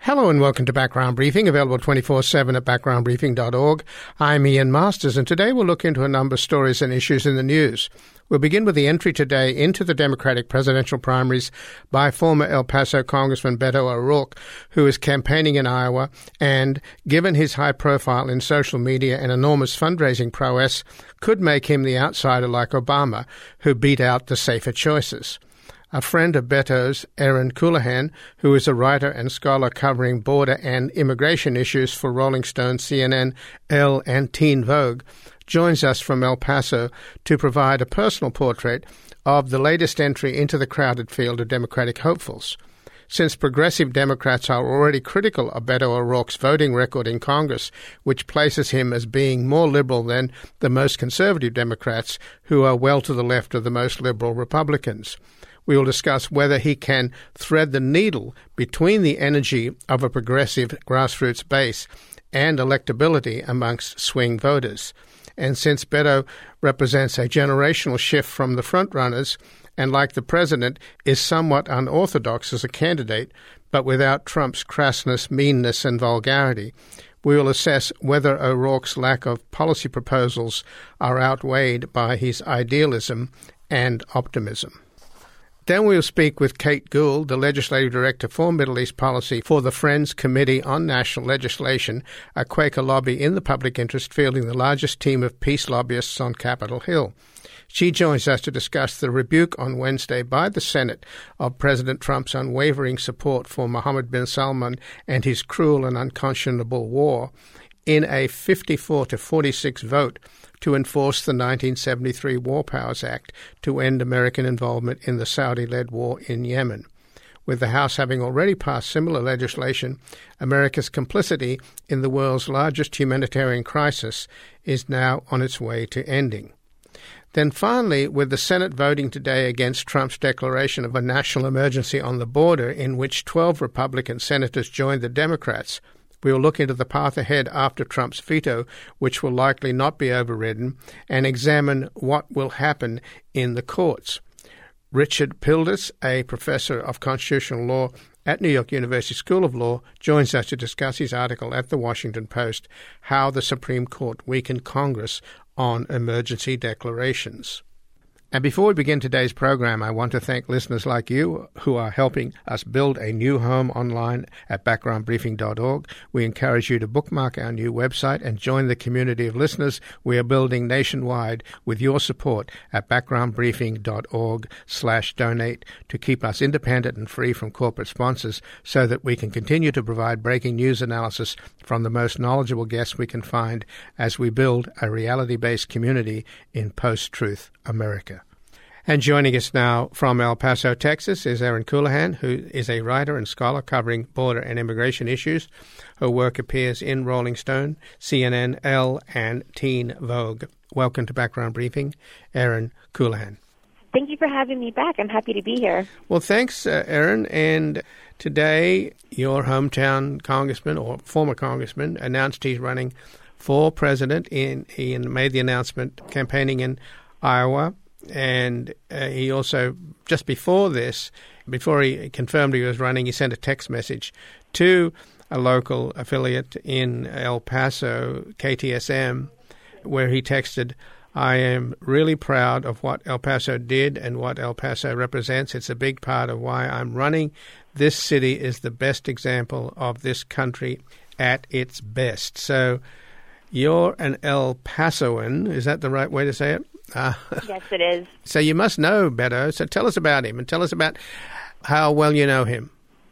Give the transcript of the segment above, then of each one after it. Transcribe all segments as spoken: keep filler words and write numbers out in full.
Hello and welcome to Background Briefing, available twenty-four seven at background briefing dot org. I'm Ian Masters, and today we'll look into a number of stories and issues in the news. We'll begin with the entry today into the Democratic presidential primaries by former El Paso Congressman Beto O'Rourke, who is campaigning in Iowa and, given his high profile in social media and enormous fundraising prowess, could make him the outsider like Obama, who beat out the safer choices. A friend of Beto's, Aaron Colohan, who is a writer and scholar covering border and immigration issues for Rolling Stone, C N N, Elle, and Teen Vogue, joins us from El Paso to provide a personal portrait of the latest entry into the crowded field of Democratic hopefuls. Since progressive Democrats are already critical of Beto O'Rourke's voting record in Congress, which places him as being more liberal than the most conservative Democrats, who are well to the left of the most liberal Republicans. We will discuss whether he can thread the needle between the energy of a progressive grassroots base and electability amongst swing voters. And since Beto represents a generational shift from the frontrunners and, like the president, is somewhat unorthodox as a candidate, but without Trump's crassness, meanness, and vulgarity, we will assess whether O'Rourke's lack of policy proposals are outweighed by his idealism and optimism. Then we'll speak with Kate Gould, the Legislative Director for Middle East Policy for the Friends Committee on National Legislation, a Quaker lobby in the public interest fielding the largest team of peace lobbyists on Capitol Hill. She joins us to discuss the rebuke on Wednesday by the Senate of President Trump's unwavering support for Mohammed bin Salman and his cruel and unconscionable war in a fifty-four to forty-six vote to enforce the nineteen seventy-three War Powers Act to end American involvement in the Saudi-led war in Yemen. With the House having already passed similar legislation, America's complicity in the world's largest humanitarian crisis is now on its way to ending. Then finally, with the Senate voting today against Trump's declaration of a national emergency on the border, in which twelve Republican senators joined the Democrats, we will look into the path ahead after Trump's veto, which will likely not be overridden, and examine what will happen in the courts. Richard Pildes, a professor of constitutional law at New York University School of Law, joins us to discuss his article at The Washington Post, How the Supreme Court Weakened Congress on Emergency Declarations. And before we begin today's program, I want to thank listeners like you who are helping us build a new home online at background briefing dot org. We encourage you to bookmark our new website and join the community of listeners we are building nationwide with your support at background briefing dot org slash donate to keep us independent and free from corporate sponsors so that we can continue to provide breaking news analysis from the most knowledgeable guests we can find as we build a reality-based community in post-truth America. And joining us now from El Paso, Texas, is Aaron Colohan, who is a writer and scholar covering border and immigration issues. Her work appears in Rolling Stone, C N N, Elle, and Teen Vogue. Welcome to Background Briefing, Aaron Colohan. Thank you for having me back. I'm happy to be here. Well, thanks, uh, Aaron. And today, your hometown congressman, or former congressman, announced he's running for president. In, he made the announcement campaigning in Iowa. And uh, he also, just before this, before he confirmed he was running, he sent a text message to a local affiliate in El Paso, K T S M, where he texted, I am really proud of what El Paso did and what El Paso represents. It's a big part of why I'm running. This city is the best example of this country at its best. So you're an El Pasoan. Is that the right way to say it? Uh, yes, it is. So you must know Beto. So tell us about him and tell us about how well you know him.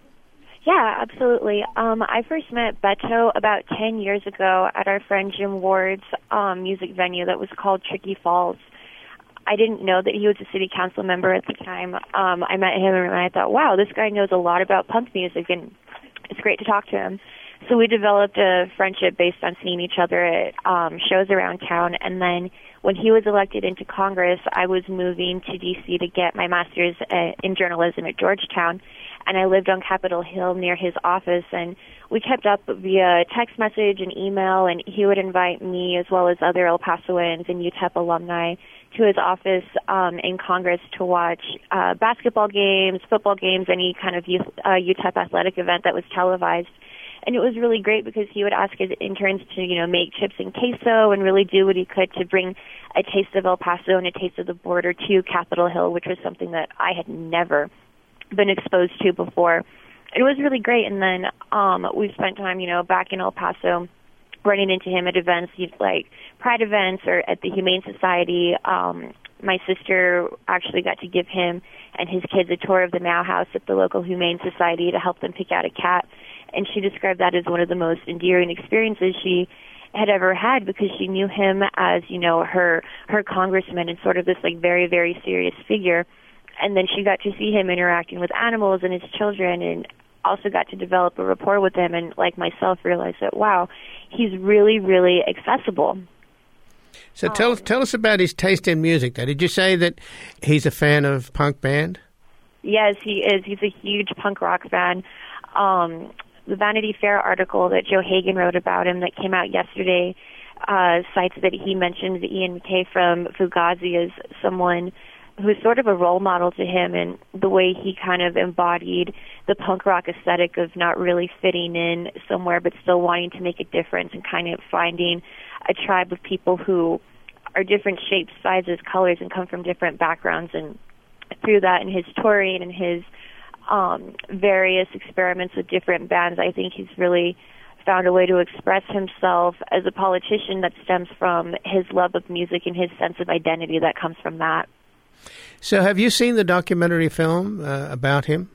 Yeah, absolutely. Um, I first met Beto about ten years ago at our friend Jim Ward's um, music venue that was called Tricky Falls. I didn't know that he was a city council member at the time. Um, I met him and I thought, wow, this guy knows a lot about punk music and it's great to talk to him. So we developed a friendship based on seeing each other at um, shows around town. And then when he was elected into Congress, I was moving to D C to get my master's uh, in journalism at Georgetown. And I lived on Capitol Hill near his office. And we kept up via text message and email. And he would invite me as well as other El Pasoans and U T E P alumni to his office um, in Congress to watch uh, basketball games, football games, any kind of youth, uh, U T E P athletic event that was televised. And it was really great because he would ask his interns to, you know, make chips and queso and really do what he could to bring a taste of El Paso and a taste of the border to Capitol Hill, which was something that I had never been exposed to before. And it was really great. And then um, we spent time, you know, back in El Paso running into him at events like Pride events or at the Humane Society. Um, my sister actually got to give him and his kids a tour of the Mao House at the local Humane Society to help them pick out a cat. And she described that as one of the most endearing experiences she had ever had because she knew him as, you know, her her congressman and sort of this, like, very, very serious figure. And then she got to see him interacting with animals and his children and also got to develop a rapport with him and, like myself, realized that, wow, he's really, really accessible. So tell, um, tell us about his taste in music. Did you say that he's a fan of punk band? Yes, he is. He's a huge punk rock fan. Um The Vanity Fair article that Joe Hagan wrote about him that came out yesterday uh, cites that he mentions Ian MacKaye from Fugazi as someone who's sort of a role model to him, and the way he kind of embodied the punk rock aesthetic of not really fitting in somewhere but still wanting to make a difference and kind of finding a tribe of people who are different shapes, sizes, colors, and come from different backgrounds. And through that and his touring and his Um, various experiments with different bands, I think he's really found a way to express himself as a politician that stems from his love of music and his sense of identity that comes from that. So have you seen the documentary film uh, about him?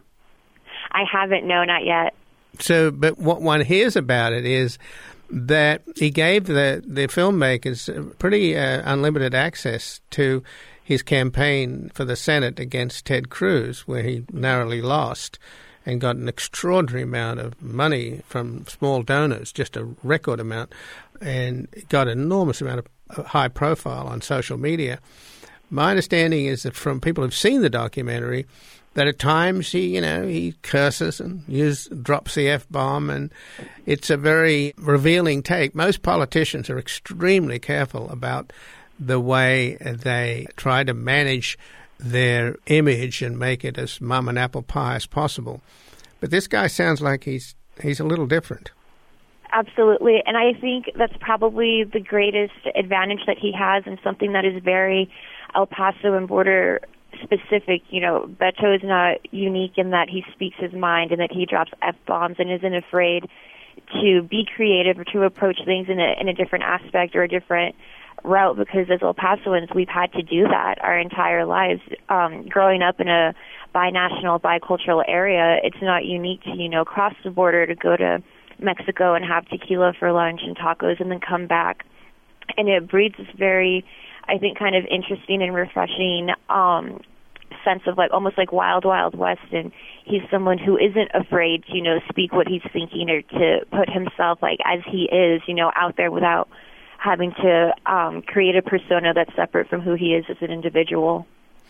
I haven't, no, not yet. So, but what one hears about it is that he gave the, the filmmakers pretty uh, unlimited access to his campaign for the Senate against Ted Cruz, where he narrowly lost and got an extraordinary amount of money from small donors, just a record amount, and got an enormous amount of high profile on social media. My understanding is that from people who've seen the documentary, that at times he, you know, he curses and use, drops the F-bomb, and it's a very revealing take. Most politicians are extremely careful about the way they try to manage their image and make it as mum and apple pie as possible. But this guy sounds like he's he's a little different. Absolutely. And I think that's probably the greatest advantage that he has, and something that is very El Paso and border specific. You know, Beto is not unique in that he speaks his mind and that he drops F-bombs and isn't afraid to be creative or to approach things in a, in a different aspect or a different route, because as El Pasoans, we've had to do that our entire lives. Um, growing up in a binational, bicultural area, it's not unique to, you know, cross the border to go to Mexico and have tequila for lunch and tacos and then come back. And it breeds this very, I think, kind of interesting and refreshing um, sense of like almost like wild, wild west. And he's someone who isn't afraid to, you know, speak what he's thinking or to put himself like as he is, you know, out there without having to um, create a persona that's separate from who he is as an individual.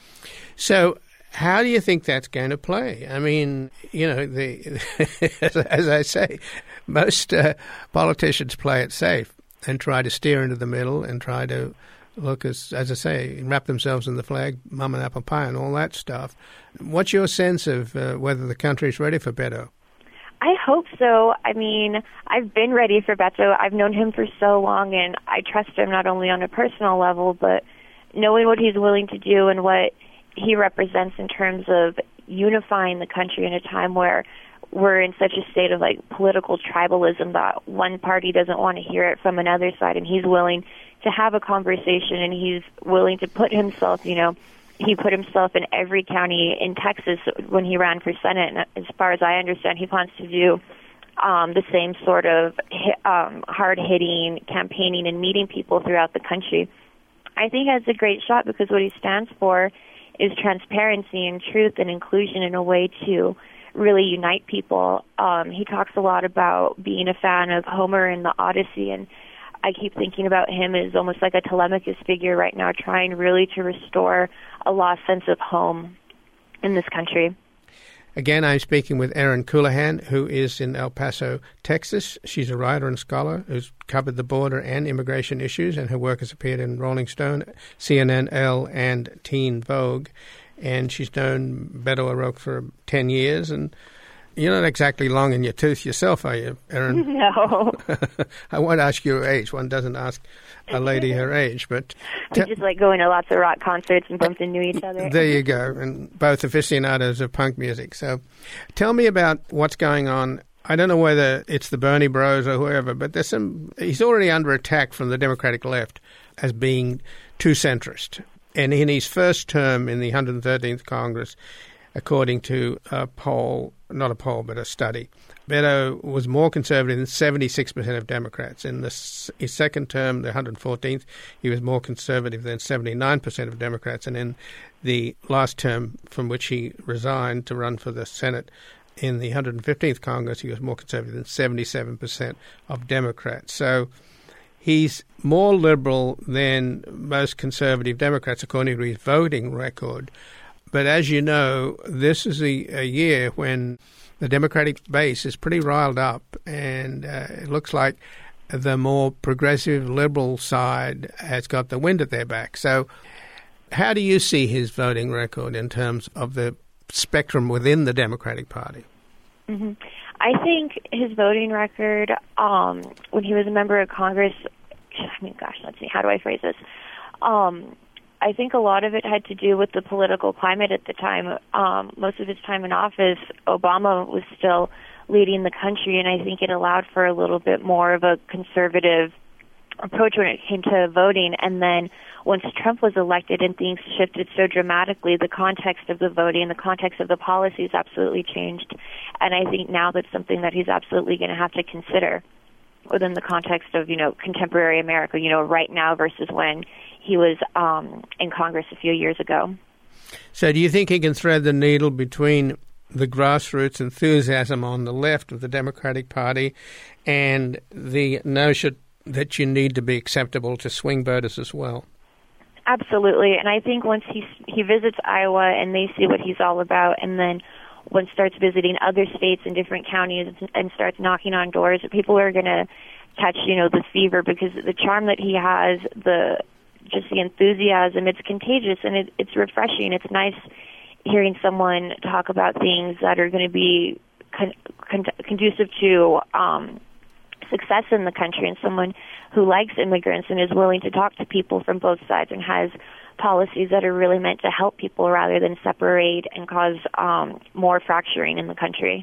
So how do you think that's going to play? I mean, you know, the as I say, most uh, politicians play it safe and try to steer into the middle and try to look, as as I say, wrap themselves in the flag, mum and apple pie and all that stuff. What's your sense of uh, whether the country's ready for Beto? I hope so. I mean, I've been ready for Beto. I've known him for so long, and I trust him not only on a personal level, but knowing what he's willing to do and what he represents in terms of unifying the country in a time where we're in such a state of, like, political tribalism that one party doesn't want to hear it from another side, and he's willing to have a conversation, and he's willing to put himself, you know, he put himself in every county in Texas when he ran for Senate. And as far as I understand, he plans to do um, the same sort of um, hard-hitting campaigning and meeting people throughout the country. I think that's a great shot because what he stands for is transparency and truth and inclusion in a way to really unite people. Um, he talks a lot about being a fan of Homer and the Odyssey, and I keep thinking about him as almost like a Telemachus figure right now, trying really to restore a lost sense of home in this country. Again, I'm speaking with Erin Coulihan, who is in El Paso, Texas. She's a writer and scholar who's covered the border and immigration issues, and her work has appeared in Rolling Stone, C N N, Elle, and Teen Vogue. And she's known Beto O'Rourke for ten years, and you're not exactly long in your tooth yourself, are you, Erin? No. I won't ask your age. One doesn't ask a lady her age, but we just like going to lots of rock concerts and bumped into each other. There you go, and both aficionados of punk music. So tell me about what's going on. I don't know whether it's the Bernie Bros or whoever, but there's some. He's already under attack from the Democratic left as being too centrist. And in his first term in the one hundred thirteenth Congress, according to a poll, not a poll, but a study, Beto was more conservative than seventy-six percent of Democrats. In the, his second term, the one hundred fourteenth, he was more conservative than seventy-nine percent of Democrats. And in the last term from which he resigned to run for the Senate in the one hundred fifteenth Congress, he was more conservative than seventy-seven percent of Democrats. So he's more liberal than most conservative Democrats, according to his voting record. But as you know, this is a, a year when the Democratic base is pretty riled up, and uh, it looks like the more progressive liberal side has got the wind at their back. So how do you see his voting record in terms of the spectrum within the Democratic Party? Mm-hmm. I think his voting record, um, when he was a member of Congress, I mean, gosh, let's see, how do I phrase this? Um, I think a lot of it had to do with the political climate at the time. Um, most of his time in office, Obama was still leading the country, and I think it allowed for a little bit more of a conservative approach when it came to voting. And then once Trump was elected and things shifted so dramatically, the context of the voting, the context of the policies absolutely changed. And I think now that's something that he's absolutely going to have to consider within the context of, you know, contemporary America, you know, right now versus when he was um, in Congress a few years ago. So do you think he can thread the needle between the grassroots enthusiasm on the left of the Democratic Party and the notion that you need to be acceptable to swing voters as well? Absolutely. And I think once he he visits Iowa and they see what he's all about, and then one starts visiting other states and different counties and starts knocking on doors, people are going to catch, you know, the fever, because the charm that he has, the just the enthusiasm, it's contagious and it, it's refreshing. It's nice hearing someone talk about things that are going to be con- con- conducive to um, success in the country, and someone who likes immigrants and is willing to talk to people from both sides and has policies that are really meant to help people rather than separate and cause um, more fracturing in the country.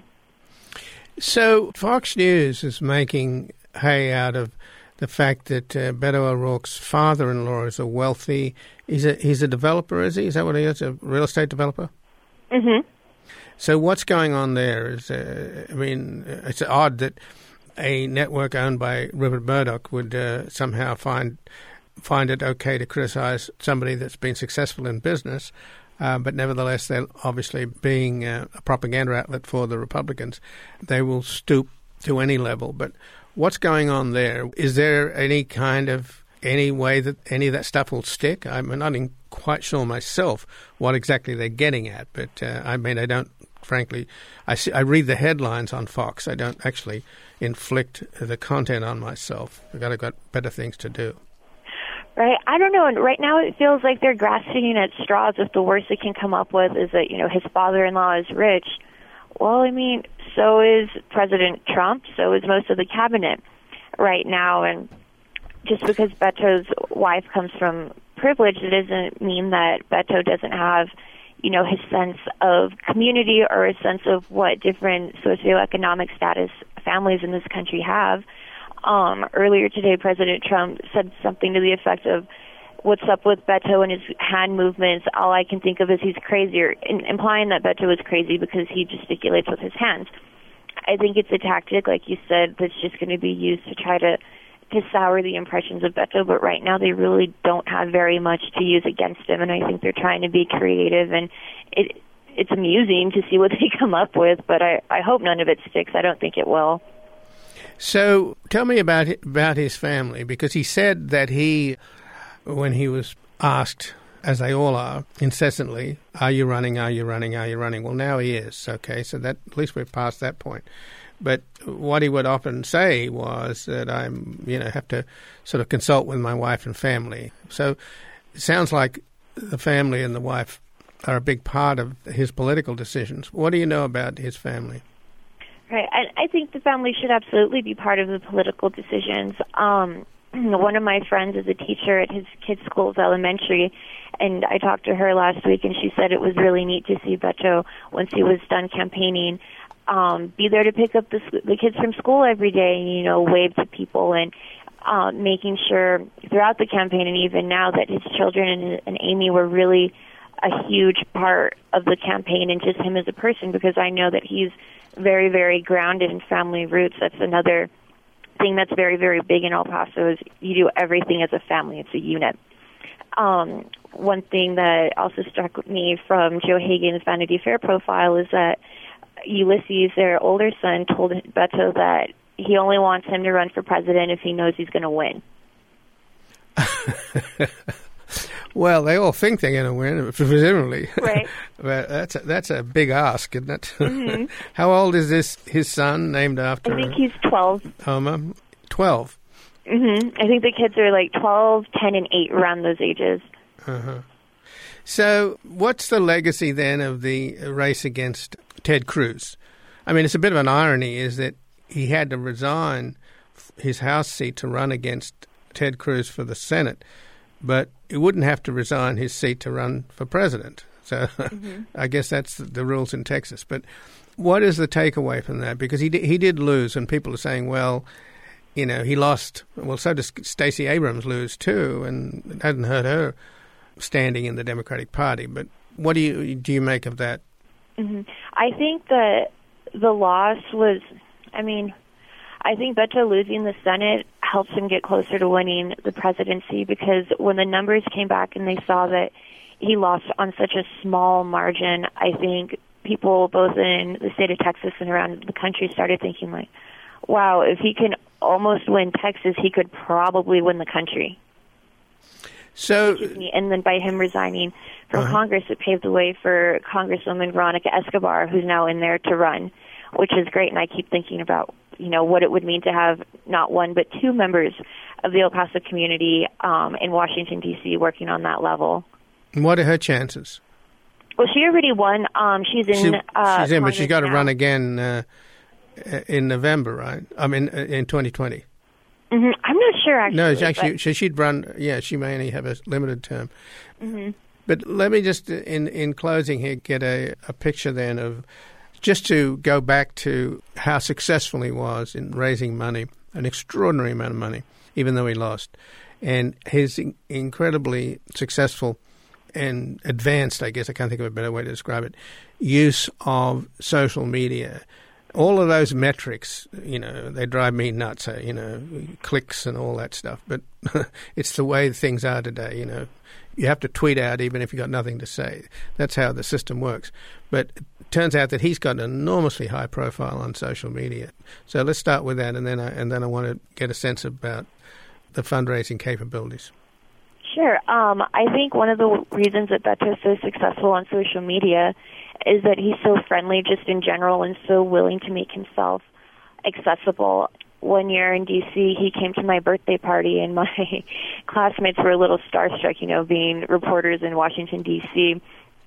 So Fox News is making hay out of the fact that uh, Beto O'Rourke's father-in-law is a wealthy, he's a, he's a developer, is he? Is that what he is, a real estate developer? Mm-hmm. So what's going on there? Is, uh, I mean, it's odd that a network owned by Rupert Murdoch would uh, somehow find find it okay to criticize somebody that's been successful in business, uh, but nevertheless, they're obviously being uh, a propaganda outlet for the Republicans. They will stoop to any level. But what's going on there? Is there any kind of, any way that any of that stuff will stick? I'm not in quite sure myself what exactly they're getting at, but uh, I mean, I don't, frankly, I, see, I read the headlines on Fox. I don't actually inflict the content on myself. I've got, I've got better things to do. Right. I don't know. And right now it feels like they're grasping at straws. If the worst they can come up with is that, you know, his father-in-law is rich. Well, I mean, so is President Trump. So is most of the cabinet right now. And just because Beto's wife comes from privilege, it doesn't mean that Beto doesn't have, you know, his sense of community or a sense of what different socioeconomic status families in this country have. Um, earlier today, President Trump said something to the effect of, what's up with Beto and his hand movements? All I can think of is he's crazy, or in, implying that Beto is crazy because he gesticulates with his hands. I think it's a tactic, like you said, that's just going to be used to try to, to sour the impressions of Beto, but right now they really don't have very much to use against him, and I think they're trying to be creative, and it it's amusing to see what they come up with, but I, I hope none of it sticks. I don't think it will. So tell me about about his family, because he said that he, when he was asked as they all are, incessantly, are you running, are you running, are you running? Well, now he is, okay, so that at least we're past that point. But what he would often say was that I'm, you know, have to sort of consult with my wife and family. So it sounds like the family and the wife are a big part of his political decisions. What do you know about his family? Right. I, I think the family should absolutely be part of the political decisions. Um, one of my friends is a teacher at his kids' school's elementary, and I talked to her last week, and she said it was really neat to see Beto, once he was done campaigning, um, be there to pick up the, the kids from school every day, and, you know, wave to people, and uh, making sure throughout the campaign and even now that his children and, and Amy were really a huge part of the campaign, and just him as a person, because I know that he's very, very grounded in family roots. That's another thing that's very, very big in El Paso, is you do everything as a family. It's a unit. Um, one thing that also struck me from Joe Hagan's Vanity Fair profile is that Ulysses, their older son, told Beto that he only wants him to run for president if he knows he's going to win. Well, they all think they're going to win, presumably. Right. But that's a, that's a big ask, isn't it? Mm-hmm. How old is this, his son, named after? I think he's twelve. Homer? twelve. Mm-hmm. I think the kids are like twelve, ten, and eight, around those ages. Uh-huh. So what's the legacy then of the race against Ted Cruz? I mean, it's a bit of an irony, is that he had to resign his House seat to run against Ted Cruz for the Senate, but he wouldn't have to resign his seat to run for president. So mm-hmm. I guess that's the rules in Texas. But what is the takeaway from that? Because he did, he did lose, and people are saying, well, you know, he lost. Well, so does Stacey Abrams lose too, and it hasn't hurt her standing in the Democratic Party. But what do you do you make of that? Mm-hmm. I think that the loss was, I mean, I think Beto losing the Senate helps him get closer to winning the presidency, because when the numbers came back and they saw that he lost on such a small margin, I think people both in the state of Texas and around the country started thinking, like, wow, if he can almost win Texas, he could probably win the country. So, and then by him resigning from uh-huh. Congress, it paved the way for Congresswoman Veronica Escobar, who's now in there to run, which is great. And I keep thinking about, you know, what it would mean to have not one but two members of the El Paso community um, in Washington, D C working on that level. And what are her chances? Well, she already won. Um, she's in. She, uh, she's in, Congress but she's got to now. run again uh, in November, right? I mean, in twenty twenty. Mm-hmm. I'm not sure, actually. No, actually, so she'd run. Yeah, she may only have a limited term. Mm-hmm. But let me just, in in closing here, get a, a picture then of, just to go back to how successful he was in raising money, an extraordinary amount of money, even though he lost, and his in- incredibly successful and advanced, I guess I can't think of a better way to describe it, use of social media. All of those metrics, you know, they drive me nuts, you know, clicks and all that stuff. But it's the way things are today, you know. You have to tweet out even if you've got nothing to say. That's how the system works. But it turns out that he's got an enormously high profile on social media. So let's start with that, and then I, and then I want to get a sense about the fundraising capabilities. Sure. Um, I think one of the reasons that Beto is so successful on social media is that he's so friendly just in general and so willing to make himself accessible. One year in D C, he came to my birthday party, and my classmates were a little starstruck, you know, being reporters in Washington, D C,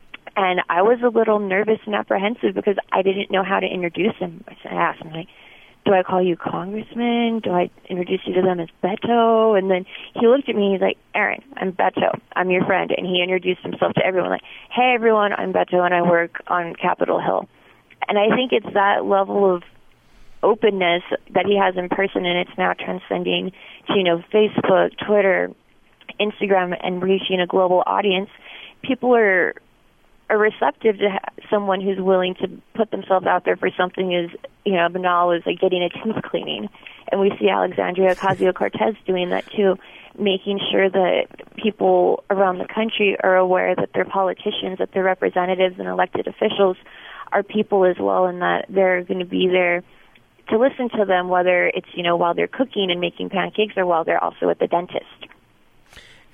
and I was a little nervous and apprehensive because I didn't know how to introduce him. I asked him, like, do I call you Congressman? Do I introduce you to them as Beto? And then he looked at me, he's like, Erin, I'm Beto. I'm your friend. And he introduced himself to everyone, like, hey, everyone, I'm Beto, and I work on Capitol Hill. And I think it's that level of openness that he has in person, and it's now transcending to, you know, Facebook, Twitter, Instagram, and reaching a global audience. People are are receptive to ha- someone who's willing to put themselves out there for something as, you know, banal as like getting a tooth cleaning. And we see Alexandria Ocasio-Cortez doing that too, making sure that people around the country are aware that their politicians, that their representatives and elected officials are people as well, and that they're going to be there to listen to them, whether it's, you know, while they're cooking and making pancakes or while they're also at the dentist.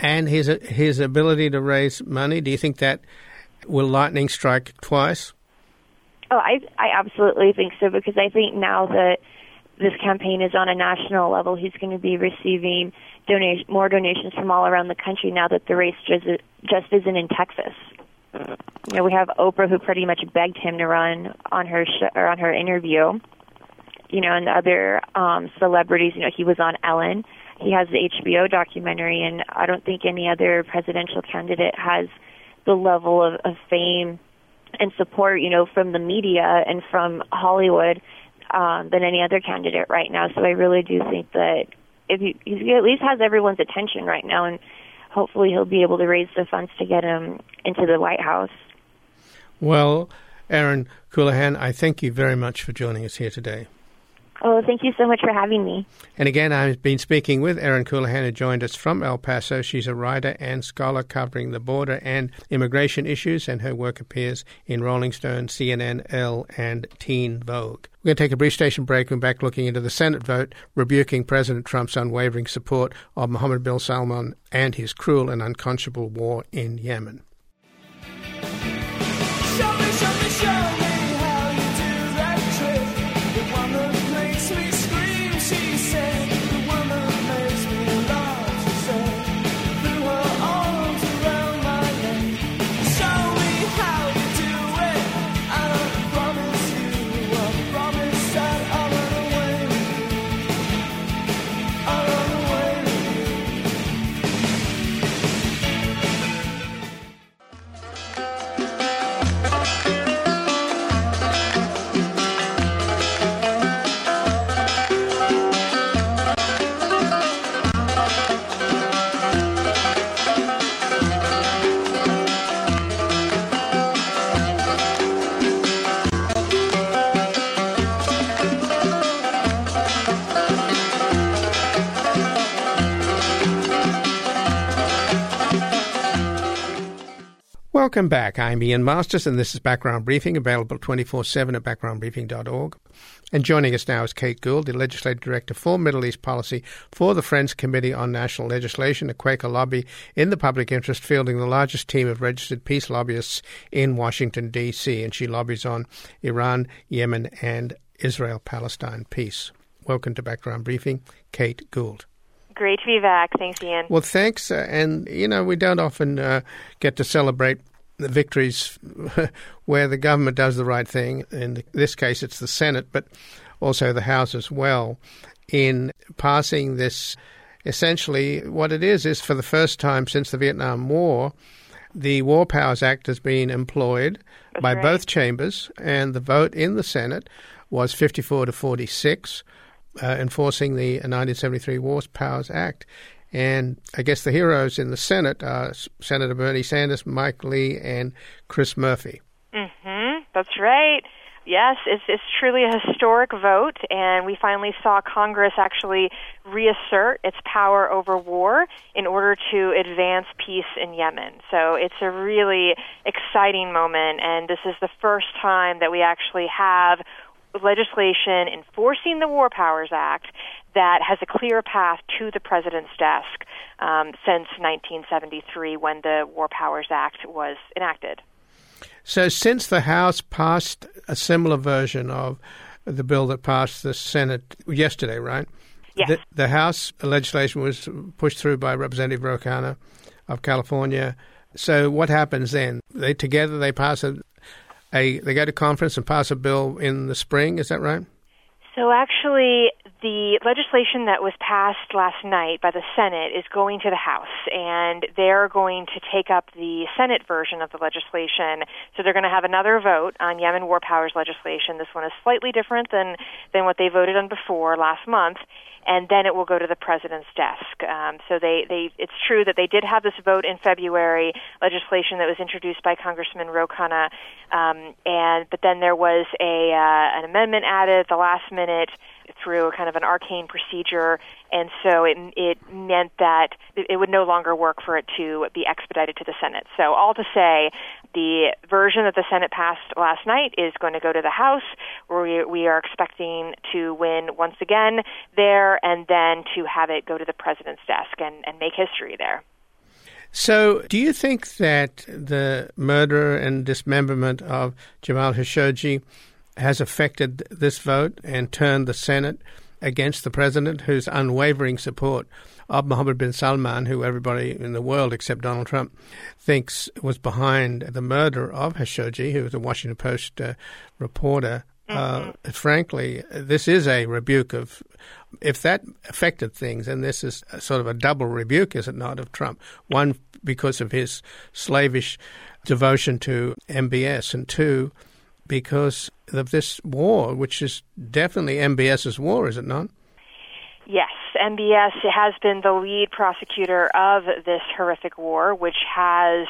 And his his ability to raise money, do you think that will lightning strike twice? Oh, I I absolutely think so, because I think now that this campaign is on a national level, he's going to be receiving donation, more donations from all around the country now that the race just, just isn't in Texas. You know, we have Oprah, who pretty much begged him to run on her sh- or on her interview. You know, and other um, celebrities. You know, he was on Ellen. He has the H B O documentary, and I don't think any other presidential candidate has the level of, of fame and support, you know, from the media and from Hollywood um, than any other candidate right now. So I really do think that if he, he at least has everyone's attention right now, and hopefully he'll be able to raise the funds to get him into the White House. Well, Erin Coulihan, I thank you very much for joining us here today. Oh, thank you so much for having me. And again, I've been speaking with Erin Coulihan, who joined us from El Paso. She's a writer and scholar covering the border and immigration issues, and her work appears in Rolling Stone, C N N, Elle, and Teen Vogue. We're going to take a brief station break and back looking into the Senate vote rebuking President Trump's unwavering support of Mohammed bin Salman and his cruel and unconscionable war in Yemen. Show me, show me, show me how you do that trick. The one that makes me scream, she said. The one that makes me laugh, she said. Threw her arms around my neck. Show me how you do it. And I promise you, I promise that I'll run away with you. I'll run away with Welcome back. I'm Ian Masters, and this is Background Briefing, available twenty-four seven at background briefing dot org. And joining us now is Kate Gould, the Legislative Director for Middle East Policy for the Friends Committee on National Legislation, a Quaker lobby in the public interest, fielding the largest team of registered peace lobbyists in Washington, D C, and she lobbies on Iran, Yemen, and Israel-Palestine peace. Welcome to Background Briefing, Kate Gould. Great to be back. Thanks, Ian. Well, thanks. Uh, and, you know, we don't often uh, get to celebrate the victories where the government does the right thing. In this case, it's the Senate, but also the House as well, in passing this. Essentially, what it is, is for the first time since the Vietnam War, the War Powers Act has been employed That's by right. both chambers, and the vote in the Senate was fifty-four to forty-six, uh, enforcing the nineteen seventy-three War Powers Act. And I guess the heroes in the Senate are Senator Bernie Sanders, Mike Lee, and Chris Murphy. Mm-hmm. That's right. Yes, it's, it's truly a historic vote, and we finally saw Congress actually reassert its power over war in order to advance peace in Yemen. So it's a really exciting moment, and this is the first time that we actually have legislation enforcing the War Powers Act that has a clear path to the president's desk um, since nineteen seventy-three, when the War Powers Act was enacted. So since the House passed a similar version of the bill that passed the Senate yesterday, right? Yes. The, the House legislation was pushed through by Representative Ro Khanna of California. So what happens then? They together they pass a, a they go to conference and pass a bill in the spring. Is that right? So actually, the legislation that was passed last night by the Senate is going to the House, and they're going to take up the Senate version of the legislation. So they're going to have another vote on Yemen War Powers legislation. This one is slightly different than, than what they voted on before last month, and then it will go to the president's desk. Um, so they, they, it's true that they did have this vote in February, legislation that was introduced by Congressman Ro Khanna, um, and but then there was a uh, an amendment added at the last minute through a kind of an arcane procedure, and so it it meant that it would no longer work for it to be expedited to the Senate. So all to say, the version that the Senate passed last night is going to go to the House, where we, we are expecting to win once again there, and then to have it go to the president's desk and, and make history there. So do you think that the murder and dismemberment of Jamal Khashoggi has affected this vote and turned the Senate against the president, whose unwavering support of Mohammed bin Salman, who everybody in the world except Donald Trump thinks was behind the murder of Khashoggi, who was a Washington Post uh, reporter? Mm-hmm. Uh, frankly, this is a rebuke of, if that affected things, and this is a sort of a double rebuke, is it not, of Trump? One, because of his slavish devotion to M B S, and two, because of this war, which is definitely MBS's war, is it not? Yes, M B S has been the lead prosecutor of this horrific war, which has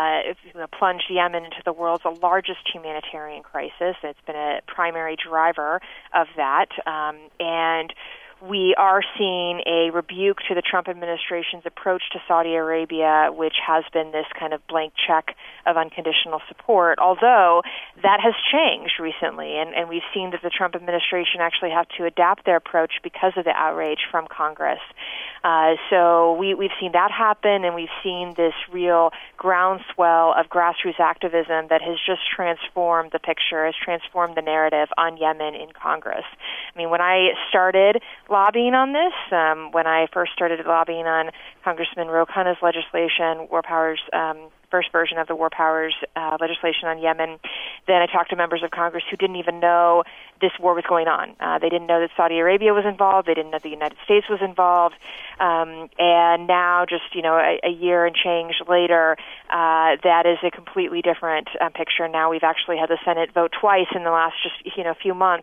uh, plunged Yemen into the world's largest humanitarian crisis. It's been a primary driver of that. Um, and we are seeing a rebuke to the Trump administration's approach to Saudi Arabia, which has been this kind of blank check of unconditional support, although that has changed recently, and, and we've seen that the Trump administration actually have to adapt their approach because of the outrage from Congress. Uh, so we, we've seen that happen, and we've seen this real groundswell of grassroots activism that has just transformed the picture, has transformed the narrative on Yemen in Congress. I mean, when I started lobbying on this, um, when I first started lobbying on Congressman Ro Khanna's legislation, War Powers, um, first version of the War Powers uh, legislation on Yemen, then I talked to members of Congress who didn't even know this war was going on. Uh, they didn't know that Saudi Arabia was involved. They didn't know the United States was involved. Um, and now, just you know, a, a year and change later, uh, that is a completely different uh, picture. Now we've actually had the Senate vote twice in the last just you know few months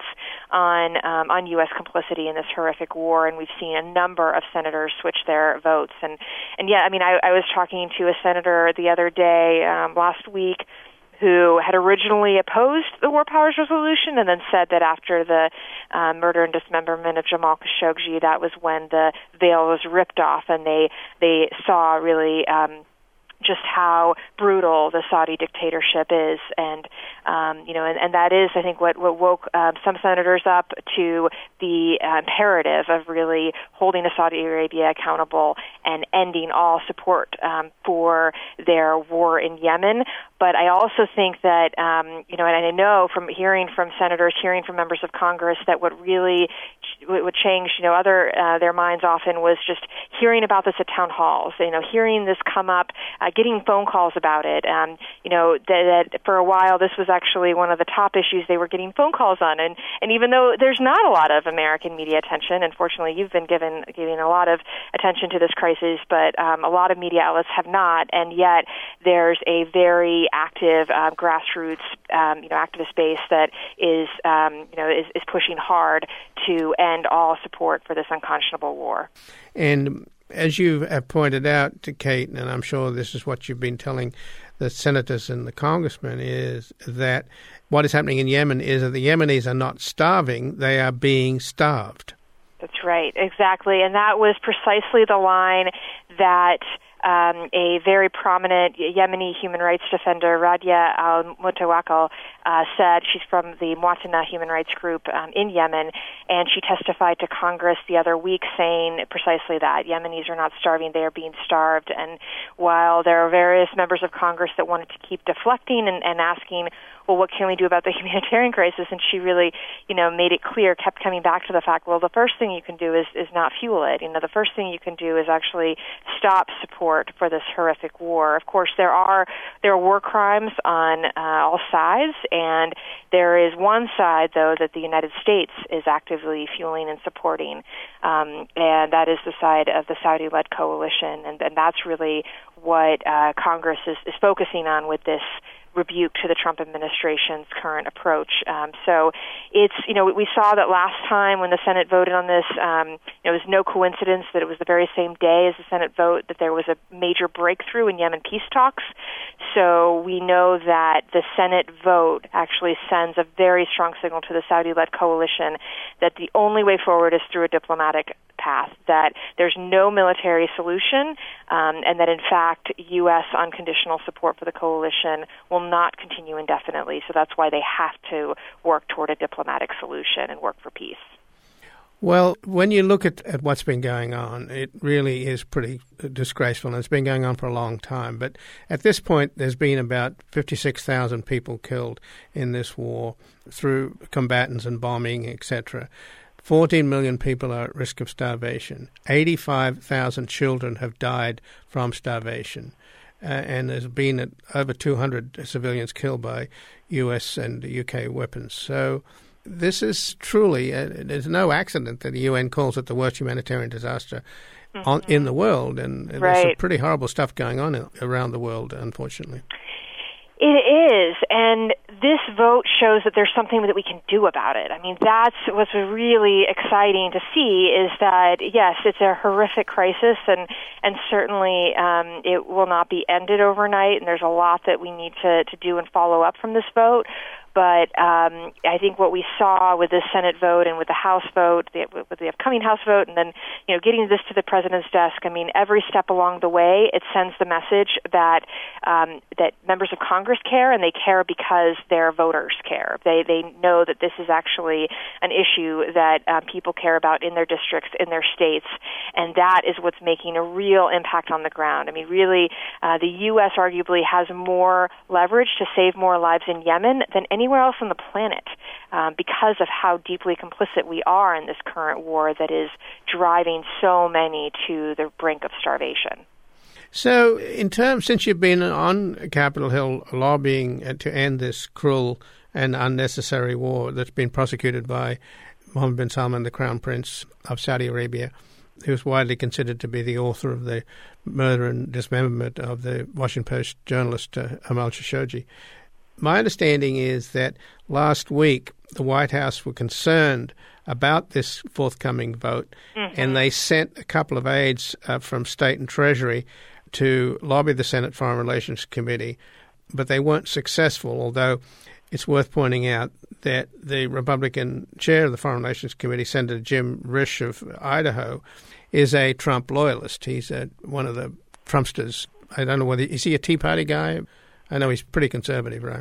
on um, on U S complicity in this horrific war, and we've seen a number of senators switch their votes. And and yeah, I mean, I, I was talking to a senator the other day um, last week who had originally opposed the War Powers Resolution and then said that after the uh, murder and dismemberment of Jamal Khashoggi, that was when the veil was ripped off, and they they saw really um, just how brutal the Saudi dictatorship is, and um, you know, and, and that is, I think, what, what woke um, some senators up to the uh, imperative of really holding Saudi Arabia accountable and ending all support um, for their war in Yemen. But I also think that, um, you know, and I know from hearing from senators, hearing from members of Congress, that what really would change, you know, other uh, their minds often was just hearing about this at town halls. You know, hearing this come up, uh, getting phone calls about it. Um, you know, that, that for a while this was actually one of the top issues they were getting phone calls on. And and even though there's not a lot of American media attention, unfortunately, you've been given giving a lot of attention to this crisis, but um, a lot of media outlets have not. And yet there's a very active uh, grassroots, um, you know, activist base that is, um, you know, is, is pushing hard to end all support for this unconscionable war. And as you have pointed out to Kate, and I'm sure this is what you've been telling the senators and the congressmen, is that what is happening in Yemen is that the Yemenis are not starving, they are being starved. That's right, exactly. And that was precisely the line that Um, a very prominent Yemeni human rights defender, Radia al-Mutawakkil, uh, said. She's from the Muwatina human rights group um, in Yemen, and she testified to Congress the other week saying precisely that. Yemenis are not starving, they are being starved. And while there are various members of Congress that wanted to keep deflecting and, and asking, well, what can we do about the humanitarian crisis? And she really, you know, made it clear, kept coming back to the fact, well, the first thing you can do is, is not fuel it. You know, the first thing you can do is actually stop support for this horrific war. Of course, there are there are war crimes on uh, all sides, and there is one side, though, that the United States is actively fueling and supporting, um, and that is the side of the Saudi-led coalition, and, and that's really what uh, Congress is, is focusing on with this rebuke to the Trump administration's current approach. Um, so it's, you know, we saw that last time when the Senate voted on this, um, it was no coincidence that it was the very same day as the Senate vote that there was a major breakthrough in Yemen peace talks. So we know that the Senate vote actually sends a very strong signal to the Saudi-led coalition that the only way forward is through a diplomatic path, that there's no military solution, um, and that in fact U S unconditional support for the coalition will not continue indefinitely. So that's why they have to work toward a diplomatic solution and work for peace. Well, when you look at, at what's been going on, it really is pretty disgraceful, and it's been going on for a long time. But at this point, there's been about fifty-six thousand people killed in this war through combatants and bombing, et cetera. fourteen million people are at risk of starvation. eighty-five thousand children have died from starvation. Uh, and there's been over two hundred civilians killed by U S and U K weapons. So this is truly, uh, there's no accident that the U N calls it the worst humanitarian disaster mm-hmm. on, in the world. And, and right. there's some pretty horrible stuff going on in, around the world, unfortunately. It is, and this vote shows that there's something that we can do about it. I mean, that's what's really exciting to see is that, yes, it's a horrific crisis, and, and certainly um, it will not be ended overnight, and there's a lot that we need to, to do and follow up from this vote. But um, I think what we saw with the Senate vote and with the House vote, the, with the upcoming House vote, and then you know getting this to the president's desk, I mean, every step along the way, it sends the message that um, that members of Congress care, and they care because their voters care. They they know that this is actually an issue that um, people care about in their districts, in their states, and that is what's making a real impact on the ground. I mean, really, uh, the U S arguably has more leverage to save more lives in Yemen than any anywhere else on the planet um, because of how deeply complicit we are in this current war that is driving so many to the brink of starvation. So in terms, since you've been on Capitol Hill lobbying to end this cruel and unnecessary war that's been prosecuted by Mohammed bin Salman, the Crown Prince of Saudi Arabia, who's widely considered to be the author of the murder and dismemberment of the Washington Post journalist uh, Jamal Khashoggi, my understanding is that last week the White House were concerned about this forthcoming vote, mm-hmm. and they sent a couple of aides uh, from State and Treasury to lobby the Senate Foreign Relations Committee, but they weren't successful, although it's worth pointing out that the Republican chair of the Foreign Relations Committee, Senator Jim Risch of Idaho, is a Trump loyalist. He's a, one of the Trumpsters. I don't know whether, is he a Tea Party guy? I know he's pretty conservative, right?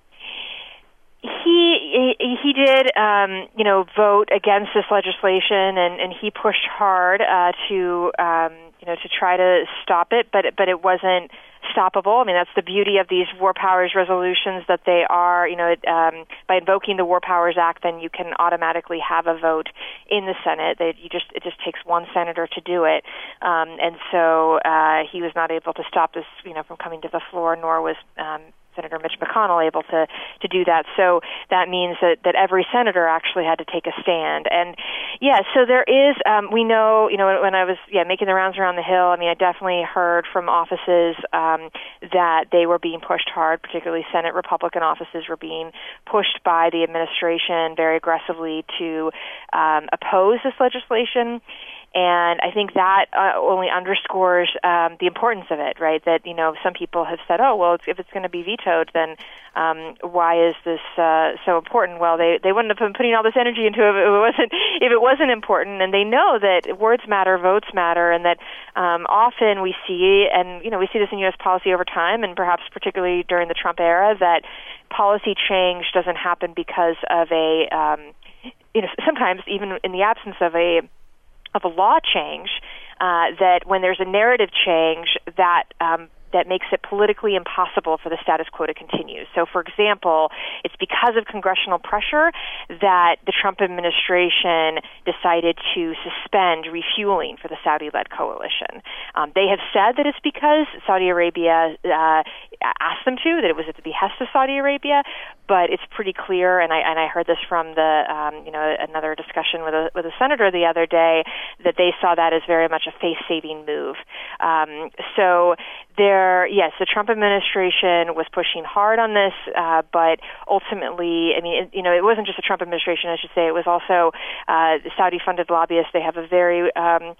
He he, he did, um, you know, vote against this legislation, and, and he pushed hard uh, to, um, you know, to try to stop it, but but it wasn't stoppable. I mean, that's the beauty of these War Powers resolutions, that they are, you know, um, by invoking the War Powers Act, then you can automatically have a vote in the Senate. They, you just it just takes one senator to do it, um, and so uh, he was not able to stop this, you know, from coming to the floor, nor was um, Senator Mitch McConnell able to, to do that. So that means that, that every senator actually had to take a stand. And yeah, so there is, um, we know, you know, when I was yeah making the rounds around the Hill, I mean, I definitely heard from offices um, that they were being pushed hard, particularly Senate Republican offices were being pushed by the administration very aggressively to um, oppose this legislation. And I think that uh, only underscores um, the importance of it, right? That, you know, some people have said, oh, well, if it's going to be vetoed, then um, why is this uh, so important? Well, they, they wouldn't have been putting all this energy into it if it wasn't, if it wasn't important. And they know that words matter, votes matter, and that um, often we see, and, you know, we see this in U S policy over time, and perhaps particularly during the Trump era, that policy change doesn't happen because of a, um, you know, sometimes even in the absence of a of a law change, uh, that when there's a narrative change, that um, that makes it politically impossible for the status quo to continue. So, for example, it's because of congressional pressure that the Trump administration decided to suspend refueling for the Saudi-led coalition. Um, they have said that it's because Saudi Arabia uh, asked them to, that it was at the behest of Saudi Arabia, but it's pretty clear, and I and I heard this from the um, you know another discussion with a with a senator the other day, that they saw that as very much a face-saving move. Um, so there, yes, the Trump administration was pushing hard on this, uh, but ultimately, I mean, it, you know, it wasn't just the Trump administration, I should say. It was also uh, the Saudi-funded lobbyists. They have a very um,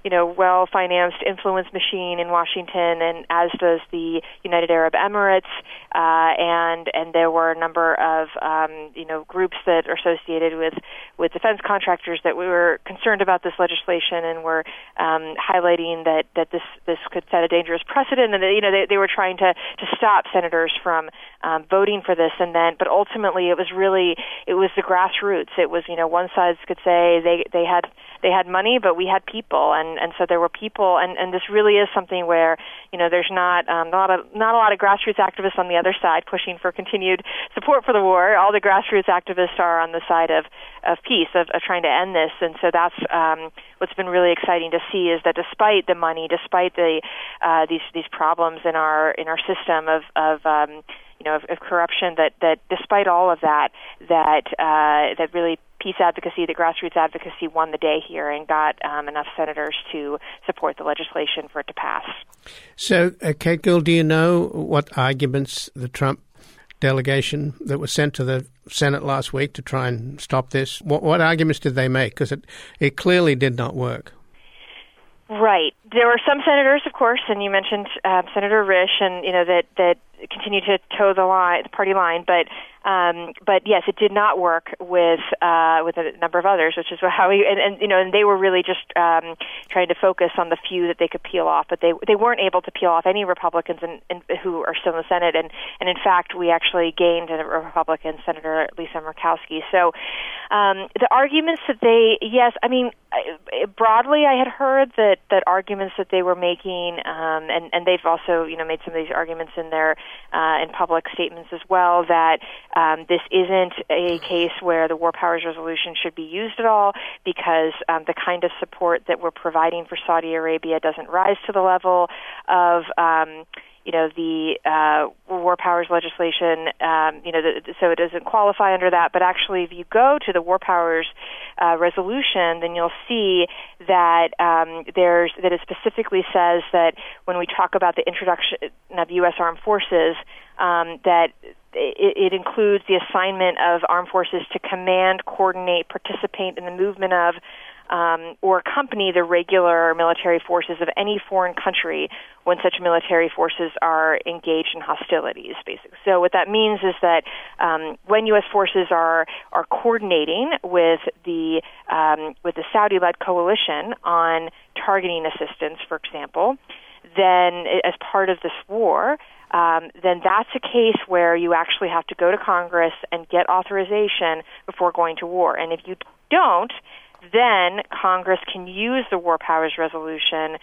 you know, well-financed influence machine in Washington, and as does the United Arab Emirates, uh, and and there were a number of um, you know groups that are associated with with defense contractors that we were concerned about this legislation and were um, highlighting that that this this could set a dangerous precedent, and you know they, they were trying to to stop senators from um, voting for this, and then but ultimately it was really it was the grassroots. It was you know one side could say they they had they had money, but we had people, and, and so there were people, and, and this really is something where you know there's not um, not a not a lot of grassroots activists on the other side pushing for continued support for the war. All the grassroots activists are on the side of of peace, of, of trying to end this, and so that's um, what's been really exciting to see is that despite the money, despite the uh, these these problems in our in our system of of um, you know of, of corruption, that that despite all of that, that uh, that really peace advocacy, the grassroots advocacy won the day here and got um, enough senators to support the legislation for it to pass. So, uh, Kate Gill, do you know what arguments the Trump delegation that was sent to the Senate last week to try and stop this, what, what arguments did they make? Because it, it clearly did not work. Right. There were some senators, of course, and you mentioned uh, Senator Risch, and you know that that continued to toe the line, the party line. But um, but yes, it did not work with uh, with a number of others, which is how we and, and you know and they were really just um, trying to focus on the few that they could peel off, but they they weren't able to peel off any Republicans in, in, who are still in the Senate. And and in fact, we actually gained a Republican, Senator Lisa Murkowski. So um, the arguments that they yes, I mean broadly, I had heard that that arguments that they were making, um, and and they've also you know made some of these arguments in their uh, in public statements as well, that um, this isn't a case where the War Powers Resolution should be used at all, because um, the kind of support that we're providing for Saudi Arabia doesn't rise to the level of um, you know, the uh, War Powers legislation, um, you know, the, so it doesn't qualify under that. But actually, if you go to the War Powers uh, resolution, then you'll see that um, there's that it specifically says that when we talk about the introduction of U S armed forces, um, that it, it includes the assignment of armed forces to command, coordinate, participate in the movement of, Um, or accompany the regular military forces of any foreign country when such military forces are engaged in hostilities, basically. So what that means is that um, when U S forces are are coordinating with the um, with the Saudi-led coalition on targeting assistance, for example, then as part of this war, um, then that's a case where you actually have to go to Congress and get authorization before going to war. And if you don't, then Congress can use the War Powers Resolution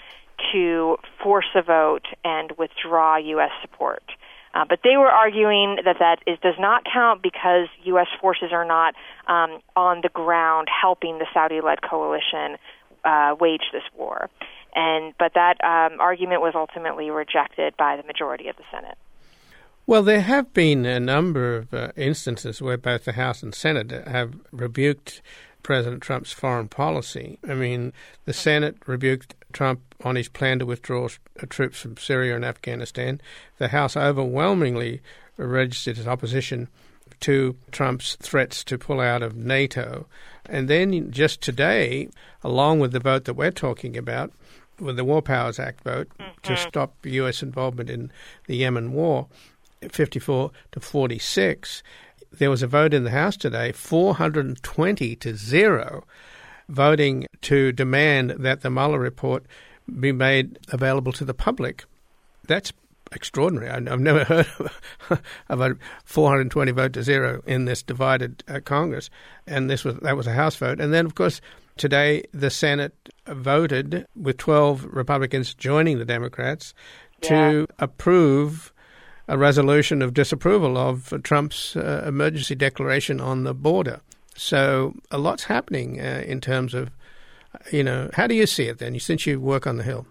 to force a vote and withdraw U S support. Uh, but they were arguing that that is, does not count because U S forces are not um, on the ground helping the Saudi-led coalition uh, wage this war. And but that um, argument was ultimately rejected by the majority of the Senate. Well, there have been a number of uh, instances where both the House and Senate have rebuked President Trump's foreign policy. I mean, the Senate rebuked Trump on his plan to withdraw troops from Syria and Afghanistan. The House overwhelmingly registered its opposition to Trump's threats to pull out of NATO. And then just today, along with the vote that we're talking about, with the War Powers Act vote mm-hmm. to stop U S involvement in the Yemen war, fifty-four to forty-six, there was a vote in the House today, four hundred twenty to zero, voting to demand that the Mueller report be made available to the public. That's extraordinary. I've never heard of a four hundred twenty vote to zero in this divided uh, Congress, and this was that was a House vote. And then, of course, today the Senate voted with twelve Republicans joining the Democrats yeah. to approve a resolution of disapproval of Trump's uh, emergency declaration on the border. So a lot's happening uh, in terms of, you know, how do you see it then, since you work on the Hill?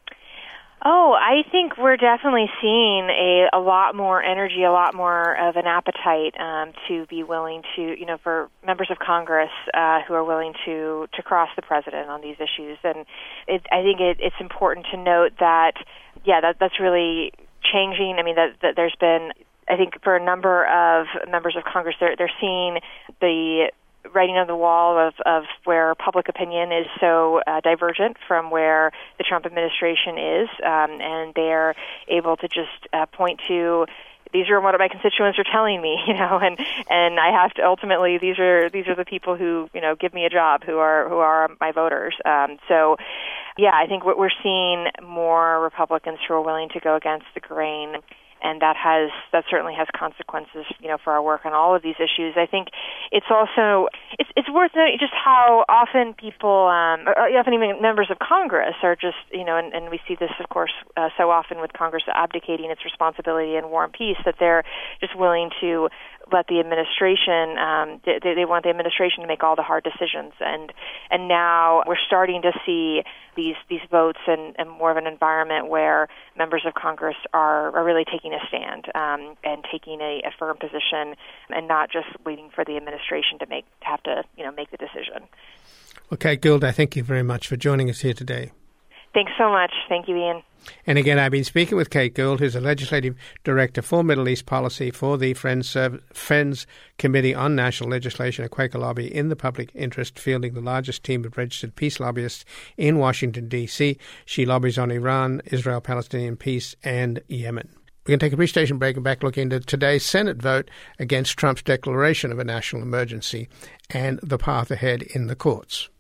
Oh, I think we're definitely seeing a, a lot more energy, a lot more of an appetite um, to be willing to, you know, for members of Congress uh, who are willing to, to cross the president on these issues. And it, I think it, it's important to note that, yeah, that, that's really changing. I mean, that, that there's been, I think, for a number of members of Congress, they're, they're seeing the writing on the wall of, of where public opinion is so uh, divergent from where the Trump administration is, um, and they're able to just uh, point to, these are what my constituents are telling me, you know, and, and I have to ultimately, these are these are the people who, you know, give me a job, who are who are my voters. Um, so, yeah, I think what we're seeing more Republicans who are willing to go against the grain, and that has that certainly has consequences, you know, for our work on all of these issues. I think it's also it's it's worth noting just how often people, um, or often even members of Congress, are just, you know, and, and we see this, of course, uh, so often with Congress abdicating its responsibility in war and peace, that they're just willing to let the administration, um, they, they want the administration to make all the hard decisions. And and now we're starting to see these these votes and, and more of an environment where members of Congress are, are really taking a stand um, and taking a, a firm position, and not just waiting for the administration to make to have to, you know, make the decision. Okay, Gould, I thank you very much for joining us here today. Thanks so much. Thank you, Ian. And again, I've been speaking with Kate Gould, who's a Legislative Director for Middle East Policy for the Friends, Serv- Friends Committee on National Legislation, a Quaker lobby in the public interest, fielding the largest team of registered peace lobbyists in Washington, D C. She lobbies on Iran, Israel, Palestinian peace, and Yemen. We're going to take a brief station break and back look into today's Senate vote against Trump's declaration of a national emergency and the path ahead in the courts.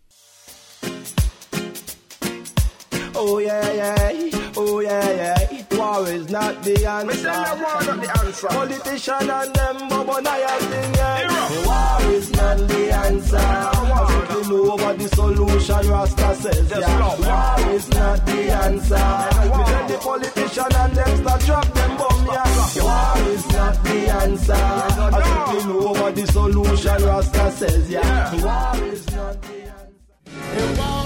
Oh yeah, yeah, oh yeah, yeah. War is not the answer. War not the answer. Politician and them bubble naya thing, yeah. War is not the answer. I know what the solution Rasta says, yeah. War is not the answer. Me tell the politician and them start drop them bomb, yeah. War is not the answer. I simply know what the solution Rasta says, yeah. War is not the answer.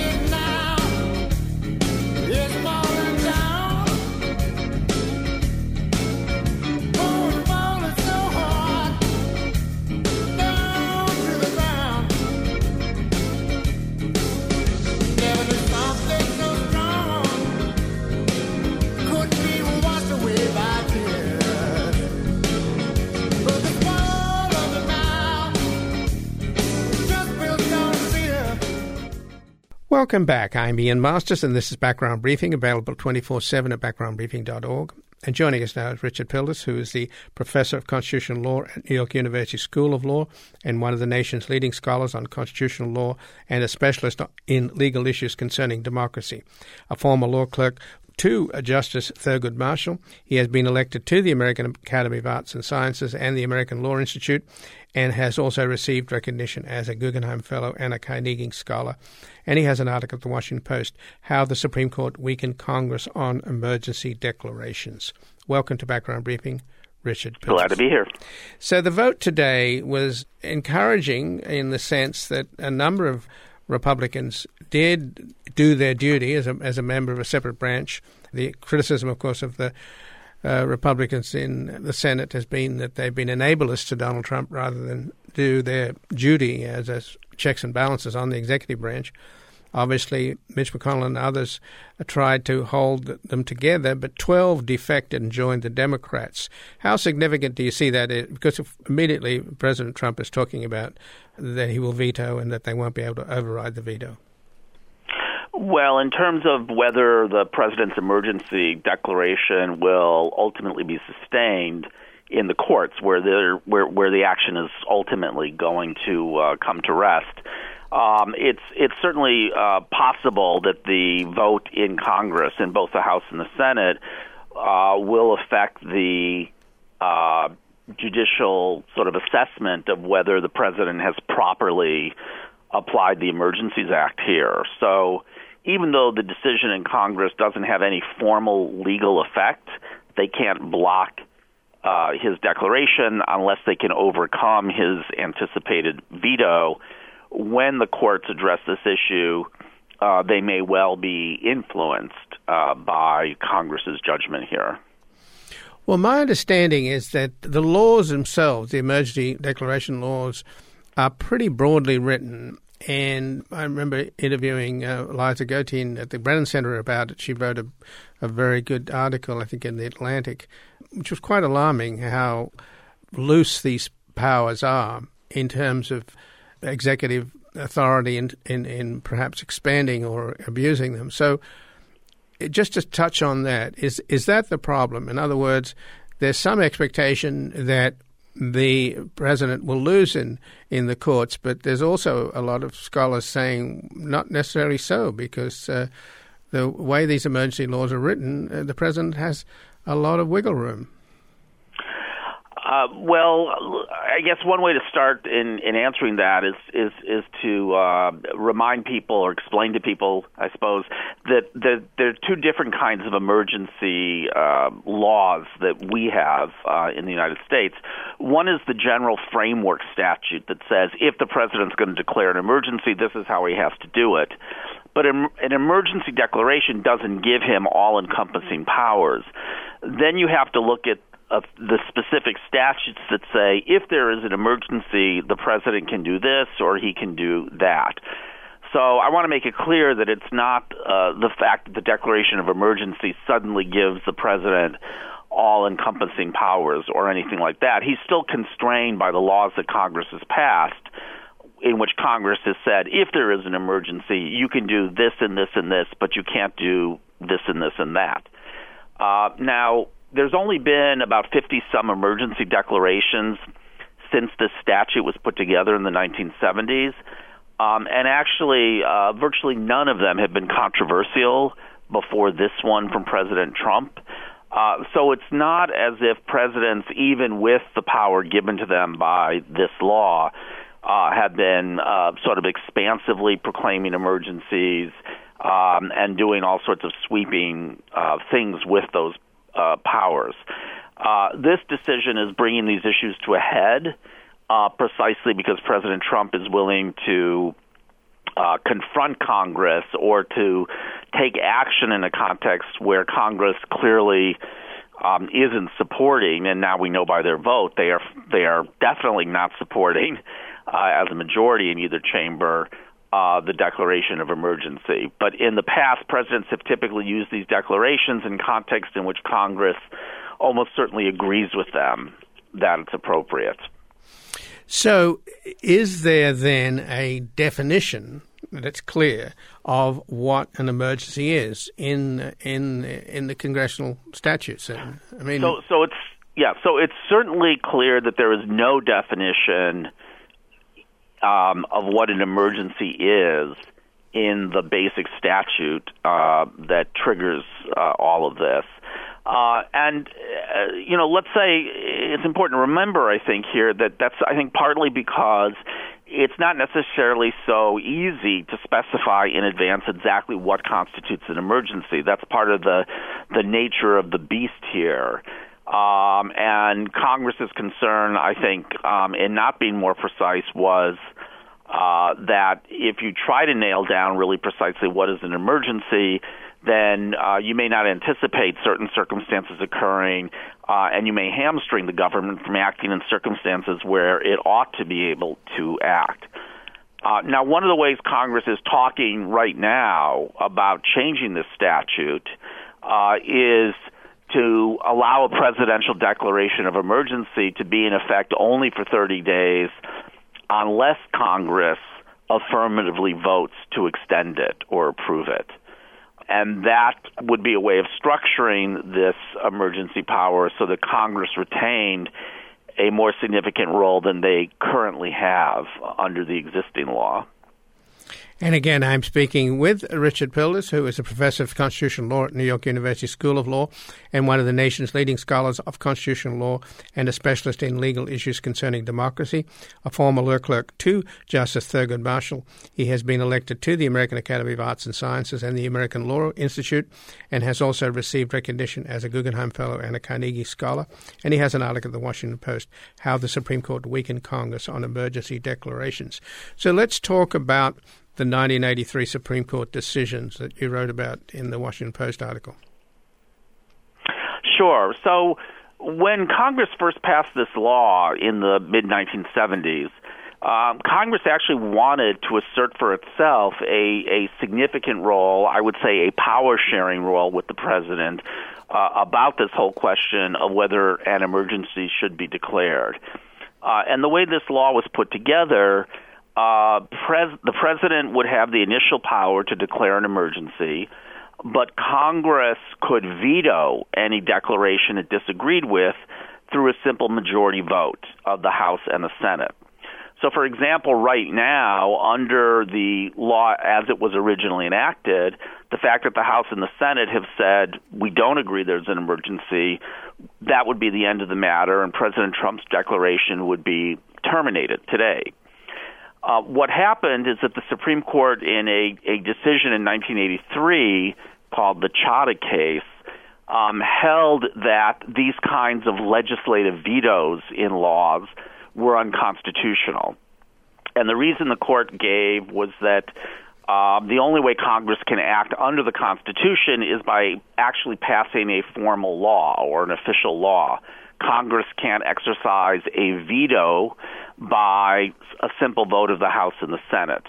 Welcome back. I'm Ian Masters, and this is Background Briefing, available twenty-four seven at background briefing dot org. And joining us now is Richard Pildes, who is the Professor of Constitutional Law at New York University School of Law and one of the nation's leading scholars on constitutional law and a specialist in legal issues concerning democracy. A former law clerk to Justice Thurgood Marshall. He has been elected to the American Academy of Arts and Sciences and the American Law Institute, and has also received recognition as a Guggenheim Fellow and a Carnegie Scholar. And he has an article at the Washington Post, How the Supreme Court Weakened Congress on Emergency Declarations. Welcome to Background Briefing, Richard Pildes. Glad to be here. So the vote today was encouraging in the sense that a number of Republicans did do their duty as a, as a member of a separate branch. The criticism, of course, of the uh, Republicans in the Senate has been that they've been enablers to Donald Trump rather than do their duty as, as checks and balances on the executive branch. Obviously, Mitch McConnell and others tried to hold them together, but twelve defected and joined the Democrats. How significant do you see that? Because immediately President Trump is talking about that he will veto and that they won't be able to override the veto. Well, in terms of whether the president's emergency declaration will ultimately be sustained in the courts, where the where where the action is ultimately going to uh, come to rest, um, it's it's certainly uh, possible that the vote in Congress, in both the House and the Senate, uh, will affect the uh, judicial sort of assessment of whether the president has properly applied the Emergencies Act here. So even though the decision in Congress doesn't have any formal legal effect, they can't block uh, his declaration unless they can overcome his anticipated veto. When the courts address this issue, uh, they may well be influenced uh, by Congress's judgment here. Well, my understanding is that the laws themselves, the emergency declaration laws, are pretty broadly written. And I remember interviewing uh, Liza Gotin at the Brennan Center about it. She wrote a, a very good article, I think, in The Atlantic, which was quite alarming how loose these powers are in terms of executive authority in, in, in perhaps expanding or abusing them. So just to touch on that, is is that the problem? In other words, there's some expectation that the president will lose in, in the courts, but there's also a lot of scholars saying not necessarily so, because uh, the way these emergency laws are written, uh, the president has a lot of wiggle room. Uh, well, I guess one way to start in, in answering that is is, is to uh, remind people or explain to people, I suppose, that, that there are two different kinds of emergency uh, laws that we have uh, in the United States. One is the general framework statute that says if the president's going to declare an emergency, this is how he has to do it. But an emergency declaration doesn't give him all-encompassing powers. Then you have to look at of the specific statutes that say if there is an emergency, the president can do this or he can do that. So I want to make it clear that it's not uh, the fact that the declaration of emergency suddenly gives the president all-encompassing powers or anything like that. He's still constrained by the laws that Congress has passed, in which Congress has said if there is an emergency, you can do this and this and this, but you can't do this and this and that. Uh, now, there's only been about fifty-some emergency declarations since this statute was put together in the nineteen seventies, um, and actually uh, virtually none of them have been controversial before this one from President Trump. Uh, so it's not as if presidents, even with the power given to them by this law, uh, have been uh, sort of expansively proclaiming emergencies um, and doing all sorts of sweeping uh, things with those Uh, powers. Uh, this decision is bringing these issues to a head uh, precisely because President Trump is willing to uh, confront Congress or to take action in a context where Congress clearly um, isn't supporting, and now we know by their vote they are they are definitely not supporting uh, as a majority in either chamber Uh, the declaration of emergency. But in the past, presidents have typically used these declarations in context in which Congress almost certainly agrees with them that it's appropriate. So is there then a definition that's clear of what an emergency is in in in the congressional statutes? I mean, so so it's yeah, so it's certainly clear that there is no definition Um, of what an emergency is in the basic statute uh, that triggers uh, all of this. Uh, and, uh, you know, let's say it's important to remember, I think, here that that's, I think, partly because it's not necessarily so easy to specify in advance exactly what constitutes an emergency. That's part of the the nature of the beast here. Um, and Congress's concern, I think, um, in not being more precise was uh, that if you try to nail down really precisely what is an emergency, then uh, you may not anticipate certain circumstances occurring, uh, and you may hamstring the government from acting in circumstances where it ought to be able to act. Uh, now, one of the ways Congress is talking right now about changing this statute uh, is to allow a presidential declaration of emergency to be in effect only for thirty days unless Congress affirmatively votes to extend it or approve it. And that would be a way of structuring this emergency power so that Congress retained a more significant role than they currently have under the existing law. And again, I'm speaking with Richard Pildes, who is a professor of constitutional law at New York University School of Law and one of the nation's leading scholars of constitutional law and a specialist in legal issues concerning democracy, a former law clerk to Justice Thurgood Marshall. He has been elected to the American Academy of Arts and Sciences and the American Law Institute and has also received recognition as a Guggenheim Fellow and a Carnegie Scholar. And he has an article at the Washington Post, How the Supreme Court Weakened Congress on Emergency Declarations. So let's talk about the nineteen eighty-three Supreme Court decisions that you wrote about in the Washington Post article. Sure. So when Congress first passed this law in the mid nineteen seventies, um, Congress actually wanted to assert for itself a, a significant role, I would say a power-sharing role with the president uh, about this whole question of whether an emergency should be declared. Uh, and the way this law was put together, uh, pres- the president would have the initial power to declare an emergency, but Congress could veto any declaration it disagreed with through a simple majority vote of the House and the Senate. So, for example, right now, under the law as it was originally enacted, the fact that the House and the Senate have said we don't agree there's an emergency, that would be the end of the matter, and President Trump's declaration would be terminated today. Uh, what happened is that the Supreme Court, in a, a decision in nineteen eighty-three called the Chadha case, um, held that these kinds of legislative vetoes in laws were unconstitutional. And the reason the court gave was that um, the only way Congress can act under the Constitution is by actually passing a formal law or an official law. Congress can't exercise a veto by a simple vote of the House and the Senate.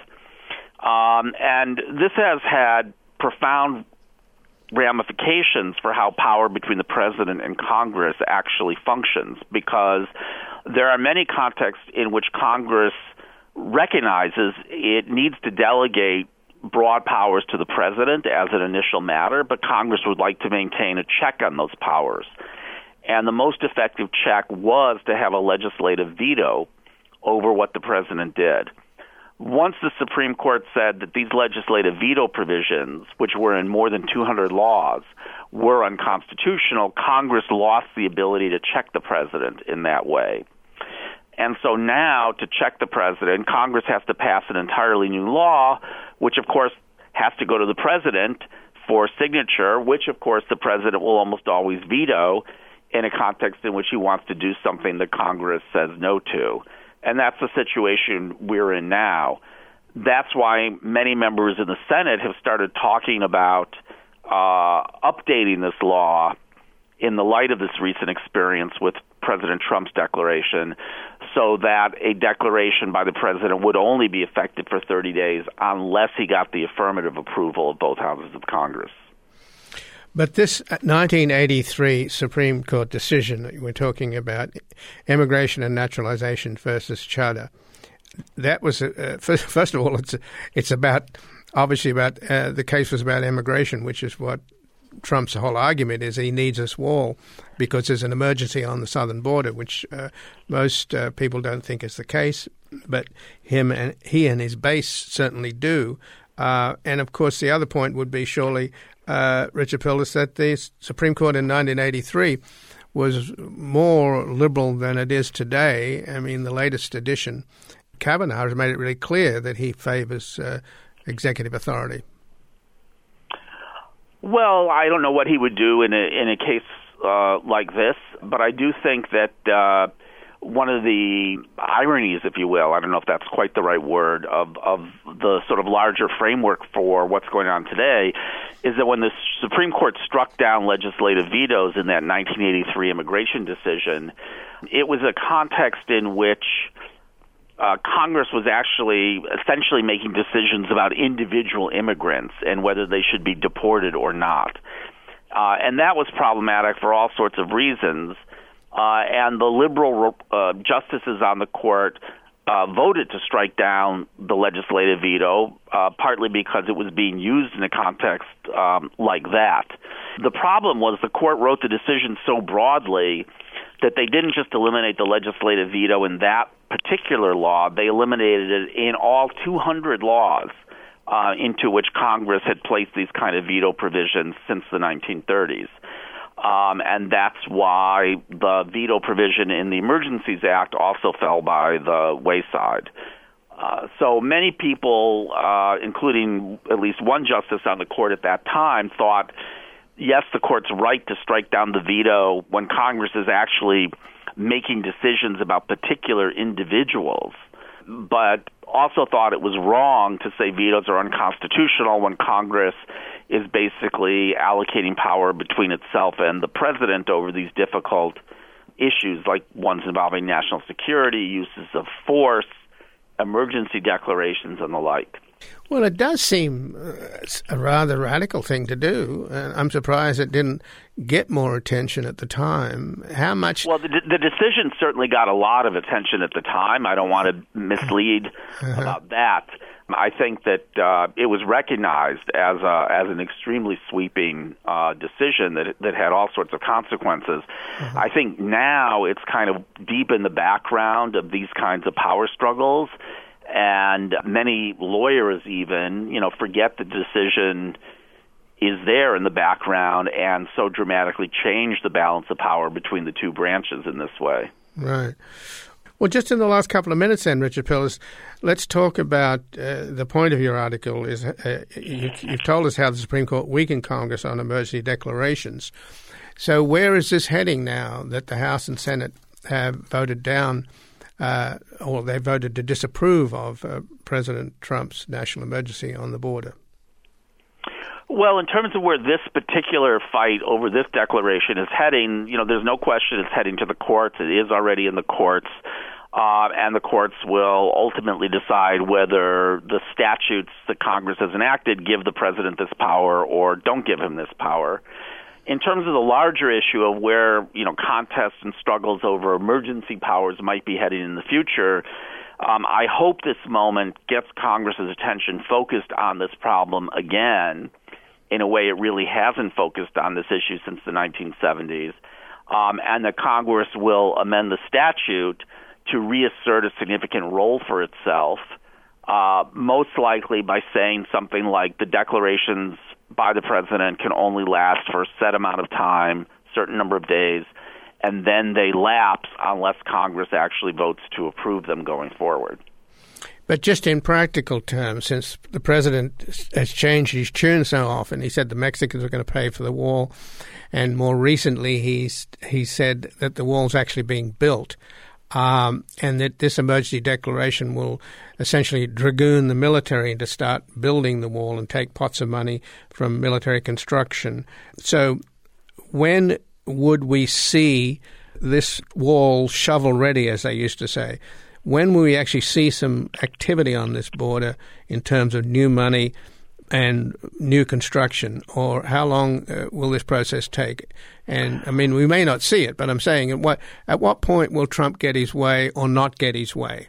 Um, and this has had profound ramifications for how power between the president and Congress actually functions, because there are many contexts in which Congress recognizes it needs to delegate broad powers to the president as an initial matter, but Congress would like to maintain a check on those powers. And the most effective check was to have a legislative veto over what the president did. Once the Supreme Court said that these legislative veto provisions, which were in more than two hundred laws, were unconstitutional, Congress lost the ability to check the president in that way. And so now, to check the president, Congress has to pass an entirely new law, which, of course, has to go to the president for signature, which, of course, the president will almost always veto in a context in which he wants to do something that Congress says no to. And that's the situation we're in now. That's why many members in the Senate have started talking about uh, updating this law in the light of this recent experience with President Trump's declaration, so that a declaration by the president would only be effective for thirty days unless he got the affirmative approval of both houses of Congress. But this nineteen eighty-three Supreme Court decision that we're talking about, Immigration and Naturalization versus Chadha, that was, uh, first, first of all, it's it's about, obviously about, uh, the case was about immigration, which is what Trump's whole argument is. He needs this wall because there's an emergency on the southern border, which uh, most uh, people don't think is the case, but him and he and his base certainly do. Uh, and of course, the other point would be surely, uh, Richard Pildes, that the Supreme Court in nineteen eighty-three was more liberal than it is today. I mean, the latest edition, Kavanaugh has made it really clear that he favors uh, executive authority. Well, I don't know what he would do in a in a case uh, like this, but I do think that uh, one of the ironies, if you will, I don't know if that's quite the right word, of, of the sort of larger framework for what's going on today is that when the Supreme Court struck down legislative vetoes in that nineteen eighty-three immigration decision, it was a context in which Uh, Congress was actually essentially making decisions about individual immigrants and whether they should be deported or not. Uh, and that was problematic for all sorts of reasons. Uh, and the liberal uh, justices on the court uh, voted to strike down the legislative veto, uh, partly because it was being used in a context um, like that. The problem was the court wrote the decision so broadly that they didn't just eliminate the legislative veto in that particular law, they eliminated it in all two hundred laws uh, into which Congress had placed these kind of veto provisions since the nineteen thirties. Um, and that's why the veto provision in the Emergencies Act also fell by the wayside. Uh, so many people, uh, including at least one justice on the court at that time, thought, yes, the court's right to strike down the veto when Congress is actually making decisions about particular individuals, but also thought it was wrong to say vetoes are unconstitutional when Congress is basically allocating power between itself and the president over these difficult issues, like ones involving national security, uses of force, emergency declarations, and the like. Well, it does seem uh, a rather radical thing to do. Uh, I'm surprised it didn't get more attention at the time. How much? Well, the, the decision certainly got a lot of attention at the time. I don't want to mislead uh-huh. about that. I think that uh, it was recognized as a, as an extremely sweeping uh, decision that that had all sorts of consequences. Uh-huh. I think now it's kind of deep in the background of these kinds of power struggles. And many lawyers even, you know, forget the decision is there in the background and so dramatically change the balance of power between the two branches in this way. Right. Well, just in the last couple of minutes then, Richard Pildes, let's talk about uh, the point of your article. Is uh, you, You've told us how the Supreme Court weakened Congress on emergency declarations. So where is this heading now that the House and Senate have voted down Uh, or they voted to disapprove of uh, President Trump's national emergency on the border? Well, in terms of where this particular fight over this declaration is heading, you know, there's no question it's heading to the courts. It is already in the courts, uh, and the courts will ultimately decide whether the statutes that Congress has enacted give the president this power or don't give him this power. In terms of the larger issue of where, you know, contests and struggles over emergency powers might be heading in the future, um, I hope this moment gets Congress's attention focused on this problem again in a way it really hasn't focused on this issue since the nineteen seventies, um, and that Congress will amend the statute to reassert a significant role for itself, uh, most likely by saying something like the declarations by the president can only last for a set amount of time, certain number of days, and then they lapse unless Congress actually votes to approve them going forward. But just in practical terms, since the president has changed his tune so often, he said the Mexicans are going to pay for the wall, and more recently he's he said that the wall's actually being built, um, and that this emergency declaration will essentially dragoon the military to start building the wall and take pots of money from military construction. So when would we see this wall shovel-ready, as they used to say? When will we actually see some activity on this border in terms of new money and new construction? Or how long uh, will this process take? And, I mean, we may not see it, but I'm saying at what, at what point will Trump get his way or not get his way?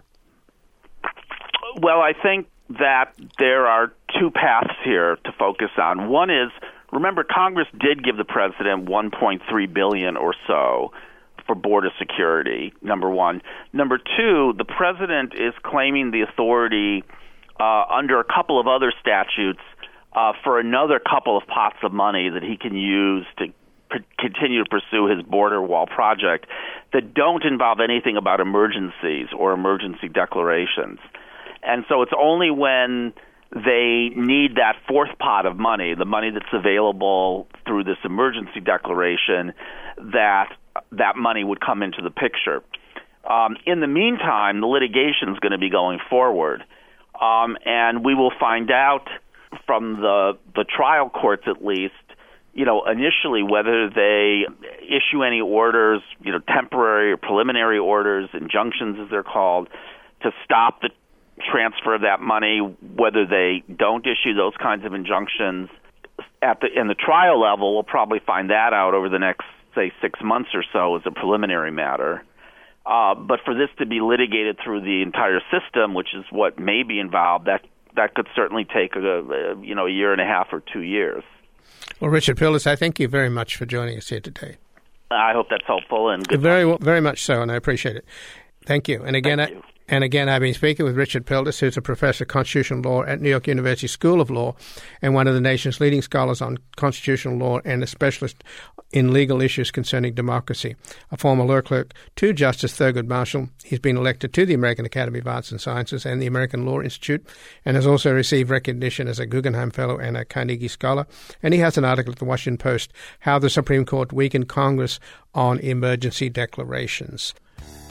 Well, I think that there are two paths here to focus on. One is, remember, Congress did give the president one point three billion dollars or so for border security, number one. Number two, the president is claiming the authority uh, under a couple of other statutes uh, for another couple of pots of money that he can use to p- continue to pursue his border wall project that don't involve anything about emergencies or emergency declarations. And so it's only when they need that fourth pot of money, the money that's available through this emergency declaration, that that money would come into the picture. Um, in the meantime, the litigation is going to be going forward, um, and we will find out from the the trial courts, at least, you know, initially whether they issue any orders, you know, temporary or preliminary orders, injunctions as they're called, to stop the transfer of that money, whether they don't issue those kinds of injunctions. At the in the trial level, we'll probably find that out over the next, say, six months or so as a preliminary matter. Uh, but for this to be litigated through the entire system, which is what may be involved, that that could certainly take a, a you know a year and a half or two years. Well, Richard Pildes, I thank you very much for joining us here today. I hope that's helpful and good. Very, very much so, and I appreciate it. Thank you. And again, Thank you. I, And again, I've been speaking with Richard Pildes, who's a professor of constitutional law at New York University School of Law and one of the nation's leading scholars on constitutional law and a specialist in legal issues concerning democracy. A former law clerk to Justice Thurgood Marshall, he's been elected to the American Academy of Arts and Sciences and the American Law Institute and has also received recognition as a Guggenheim Fellow and a Carnegie Scholar. And he has an article at the Washington Post, How the Supreme Court Weakened Congress on Emergency Declarations.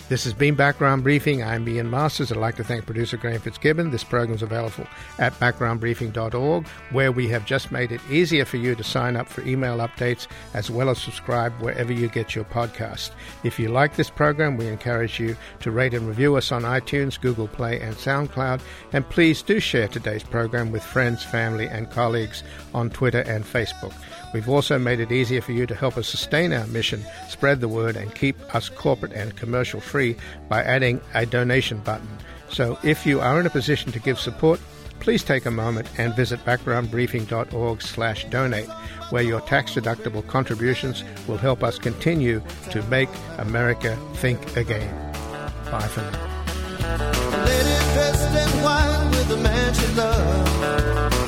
This has been Background Briefing. I'm Ian Masters. I'd like to thank producer Graham Fitzgibbon. This program is available at background briefing dot org, where we have just made it easier for you to sign up for email updates as well as subscribe wherever you get your podcast. If you like this program, we encourage you to rate and review us on iTunes, Google Play, and SoundCloud. And please do share today's program with friends, family, and colleagues on Twitter and Facebook. We've also made it easier for you to help us sustain our mission, spread the word, and keep us corporate and commercial free by adding a donation button. So if you are in a position to give support, please take a moment and visit background briefing dot org slash donate, where your tax-deductible contributions will help us continue to make America think again. Bye for now. A lady dressed in white with a man she loved.